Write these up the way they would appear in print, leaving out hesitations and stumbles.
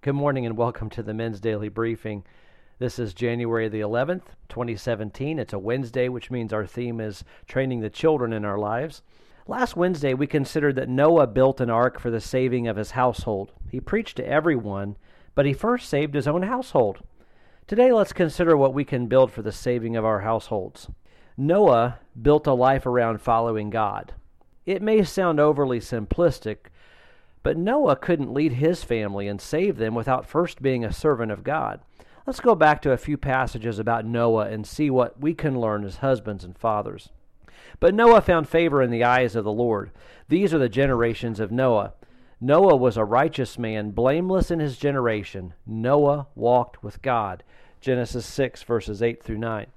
Good morning and welcome to the Men's Daily Briefing. This is January the 11th, 2017. It's a Wednesday, which means our theme is training the children in our lives. Last Wednesday, we considered that Noah built an ark for the saving of his household. He preached to everyone, but he first saved his own household. Today, let's consider what we can build for the saving of our households. Noah built a life around following God. It may sound overly simplistic, but Noah couldn't lead his family and save them without first being a servant of God. Let's go back to a few passages about Noah and see what we can learn as husbands and fathers. But Noah found favor in the eyes of the Lord. These are the generations of Noah. Noah was a righteous man, blameless in his generation. Noah walked with God. Genesis 6, verses 8 through 9.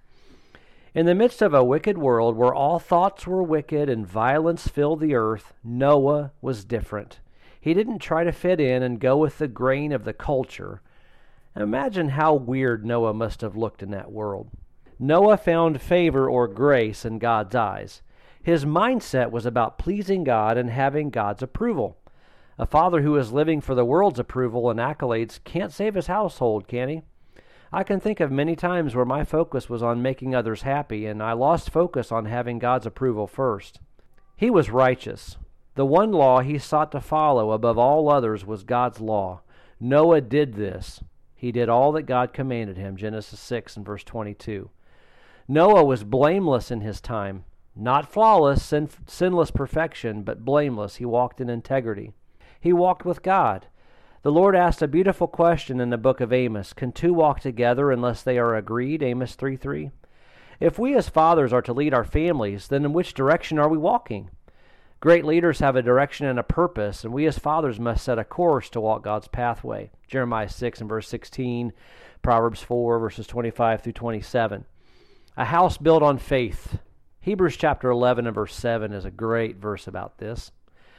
In the midst of a wicked world where all thoughts were wicked and violence filled the earth, Noah was different. He didn't try to fit in and go with the grain of the culture. Imagine how weird Noah must have looked in that world. Noah found favor or grace in God's eyes. His mindset was about pleasing God and having God's approval. A father who is living for the world's approval and accolades can't save his household, can he? I can think of many times where my focus was on making others happy, and I lost focus on having God's approval first. He was righteous. The one law he sought to follow above all others was God's law. Noah did this. He did all that God commanded him, Genesis 6 and verse 22. Noah was blameless in his time. Not flawless, sinless perfection, but blameless. He walked in integrity. He walked with God. The Lord asked a beautiful question in the book of Amos. Can two walk together unless they are agreed? Amos 3:3. If we as fathers are to lead our families, then in which direction are we walking? Great leaders have a direction and a purpose, and we as fathers must set a course to walk God's pathway. Jeremiah 6 and verse 16, Proverbs 4, verses 25 through 27. A house built on faith. Hebrews chapter 11 and verse 7 is a great verse about this.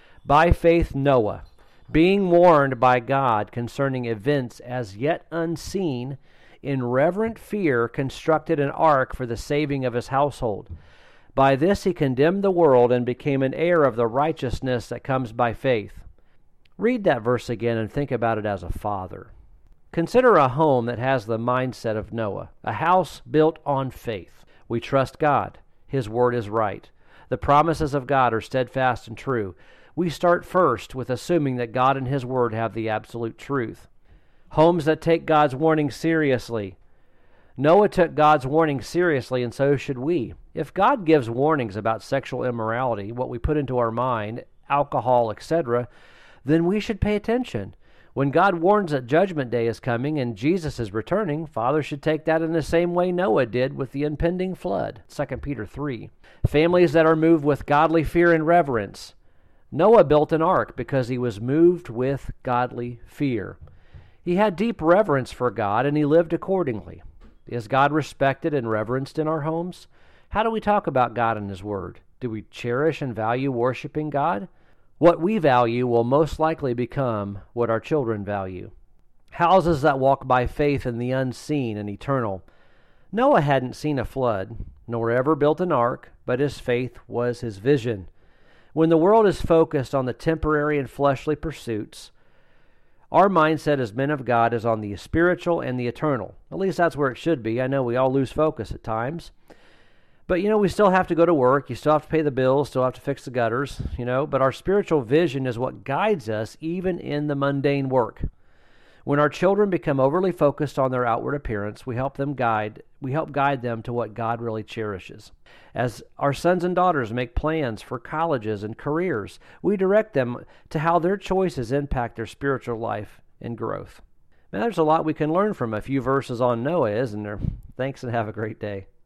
By faith Noah, being warned by God concerning events as yet unseen, in reverent fear constructed an ark for the saving of his household. By this he condemned the world and became an heir of the righteousness that comes by faith. Read that verse again and think about it as a father. Consider a home that has the mindset of Noah, a house built on faith. We trust God. His word is right. The promises of God are steadfast and true. We start first with assuming that God and His word have the absolute truth. Homes that take God's warning seriously. Noah took God's warning seriously, and so should we. If God gives warnings about sexual immorality, what we put into our mind, alcohol, etc., then we should pay attention. When God warns that Judgment Day is coming and Jesus is returning, fathers should take that in the same way Noah did with the impending flood. 2 Peter 3. Families that are moved with godly fear and reverence. Noah built an ark because he was moved with godly fear. He had deep reverence for God and he lived accordingly. Is God respected and reverenced in our homes? How do we talk about God and His Word? Do we cherish and value worshiping God? What we value will most likely become what our children value. Houses that walk by faith in the unseen and eternal. Noah hadn't seen a flood, nor ever built an ark, but his faith was his vision. When the world is focused on the temporary and fleshly pursuits, our mindset as men of God is on the spiritual and the eternal. At least that's where it should be. I know we all lose focus at times. But, we still have to go to work. You still have to pay the bills, still have to fix the gutters, But our spiritual vision is what guides us even in the mundane work. When our children become overly focused on their outward appearance, we help guide them to what God really cherishes. As our sons and daughters make plans for colleges and careers, we direct them to how their choices impact their spiritual life and growth. Now, there's a lot we can learn from a few verses on Noah, isn't there? Thanks and have a great day.